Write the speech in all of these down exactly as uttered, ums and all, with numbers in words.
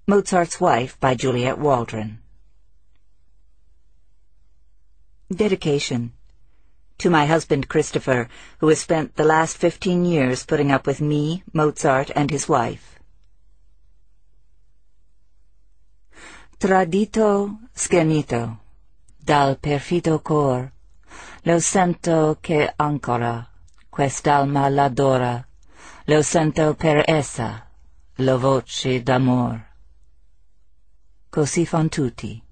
Mozart's Wife by Juliet Waldron. Dedication. To my husband Christopher, who has spent the last fifteen years putting up with me, Mozart, and his wife. Tradito, schernito, dal perfido cor, lo sento che ancora, quest'alma l'adora, lo sento per essa, lo voce d'amor. Così fan tutti.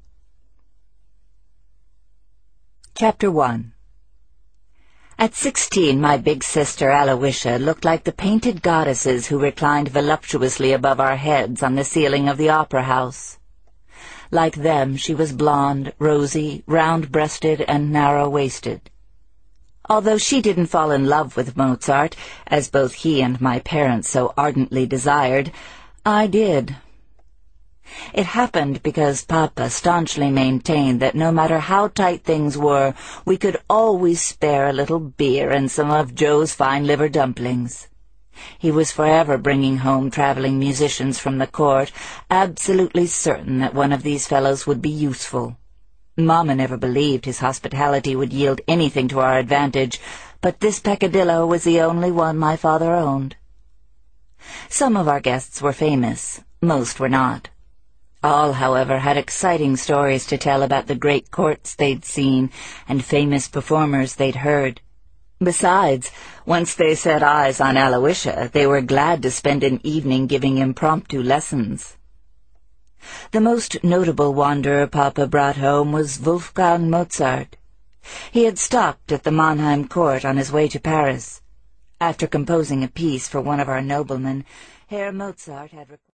Chapter one. At sixteen, my big sister Aloysia looked like the painted goddesses who reclined voluptuously above our heads on the ceiling of the opera house. Like them, she was blonde, rosy, round-breasted, and narrow-waisted. Although she didn't fall in love with Mozart, as both he and my parents so ardently desired, I did. It happened because Papa staunchly maintained that no matter how tight things were, we could always spare a little beer and some of Joe's fine liver dumplings. He was forever bringing home traveling musicians from the court, absolutely certain that one of these fellows would be useful. Mama never believed his hospitality would yield anything to our advantage, but this peccadillo was the only one my father owned. Some of our guests were famous, most were not. All, however, had exciting stories to tell about the great courts they'd seen and famous performers they'd heard. Besides, once they set eyes on Aloysia, they were glad to spend an evening giving impromptu lessons. The most notable wanderer Papa brought home was Wolfgang Mozart. He had stopped at the Mannheim court on his way to Paris. After composing a piece for one of our noblemen, Herr Mozart had